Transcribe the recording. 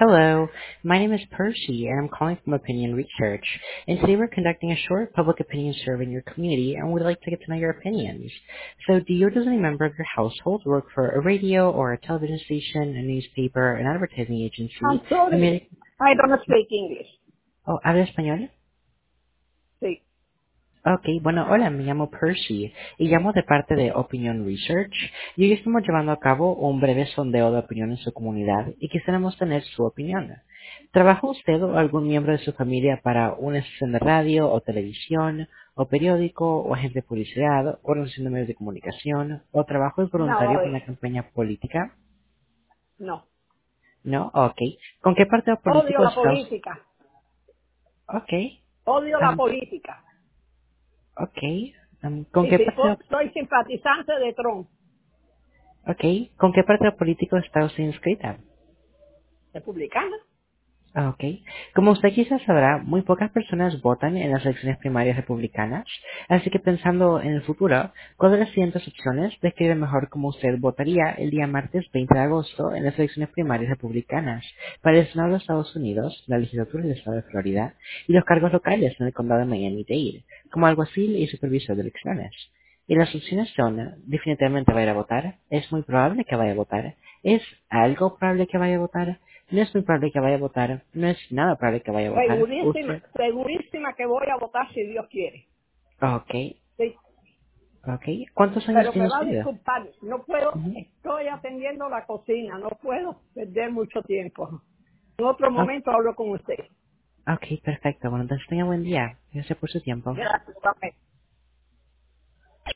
Hello, my name is Percy, and I'm calling from Opinion Research. And today we're conducting a short public opinion survey in your community, and we'd like to get to know your opinions. So, do you or does any member of your household work for a radio or a television station, a newspaper, an advertising I'm agency? sorry, I don't speak English. Oh, ¿habla español? Sí. Ok, bueno, hola, me llamo Percy y llamo de parte de Opinion Research y hoy estamos llevando a cabo un breve sondeo de opinión en su comunidad y quisiéramos tener su opinión. ¿Trabaja usted o algún miembro de su familia para una estación de radio o televisión o periódico o agente de publicidad o organización de medios de comunicación o trabajo es Nada voluntario de para una eso. campaña política? No. ¿No? Ok. ¿Con qué partido Odio político la está usted? política. Ok. Odio la Um, política. ok. ¿Con Y qué si partido? soy simpatizante de Trump, Ok. ¿Con qué partido político está usted inscrita? republicana. Ah, ok. Como usted quizás sabrá, muy pocas personas votan en las elecciones primarias republicanas, así que pensando en el futuro, ¿cuál de las siguientes opciones describe mejor cómo usted votaría el día martes 20 de agosto en las elecciones primarias republicanas para el Senado de Estados Unidos, la legislatura del Estado de Florida y los cargos locales en el condado de Miami-Dade, como alguacil y supervisor de elecciones? Y las opciones son, definitivamente va a ir a votar, es muy probable que vaya a votar, es algo probable que vaya a votar, no es muy probable que vaya a votar, no es nada probable que vaya a votar. Segurísima, Usted, segurísima que voy a votar si Dios quiere. ok, Sí. ok. ¿Cuántos años Pero tiene me va a usted? disculpar. No puedo, Ujú. estoy atendiendo la cocina. No puedo perder mucho tiempo. En otro Ok, momento hablo con usted. ok, perfecto. Bueno, entonces tenga buen día. Gracias por su tiempo. Gracias. Amén.